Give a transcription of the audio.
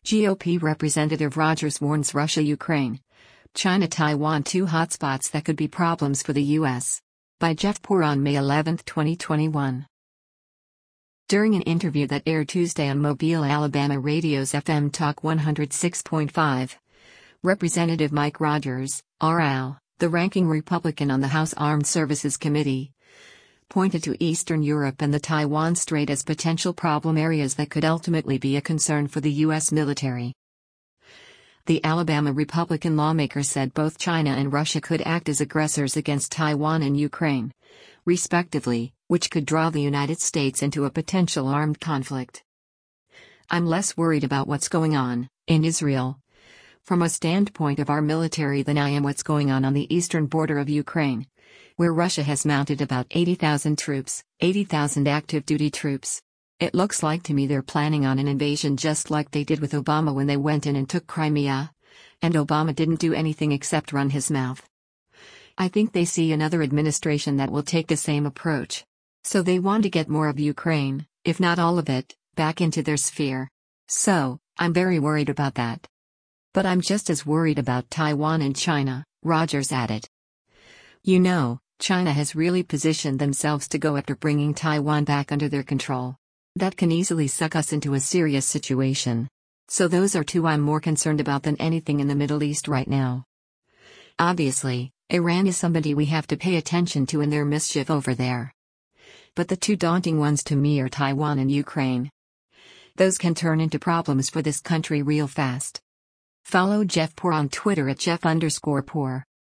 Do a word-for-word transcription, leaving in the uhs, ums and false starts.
G O P Representative Rogers warns Russia-Ukraine. China-Taiwan two hotspots that could be problems for the U S. By Jeff Poor on May eleventh, twenty twenty-one. During an interview that aired Tuesday on Mobile, Alabama Radio's F M Talk one oh six point five, Representative Mike Rogers, R L, the ranking Republican on the House Armed Services Committee, pointed to Eastern Europe and the Taiwan Strait as potential problem areas that could ultimately be a concern for the U S military. The Alabama Republican lawmaker said both China and Russia could act as aggressors against Taiwan and Ukraine, respectively, which could draw the United States into a potential armed conflict. I'm less worried about what's going on in Israel, from a standpoint of our military, than I am what's going on on the eastern border of Ukraine, where Russia has mounted about eighty thousand troops, eighty thousand active duty troops. It looks like to me they're planning on an invasion just like they did with Obama when they went in and took Crimea, and Obama didn't do anything except run his mouth. I think they see another administration that will take the same approach. So they want to get more of Ukraine, if not all of it, back into their sphere. So, I'm very worried about that. But I'm just as worried about Taiwan and China, Rogers added. You know, China has really positioned themselves to go after bringing Taiwan back under their control. That can easily suck us into a serious situation. So those are two I'm more concerned about than anything in the Middle East right now. Obviously, Iran is somebody we have to pay attention to in their mischief over there. But the two daunting ones to me are Taiwan and Ukraine. Those can turn into problems for this country real fast. Follow Jeff Poor on Twitter at Jeff underscore Poor.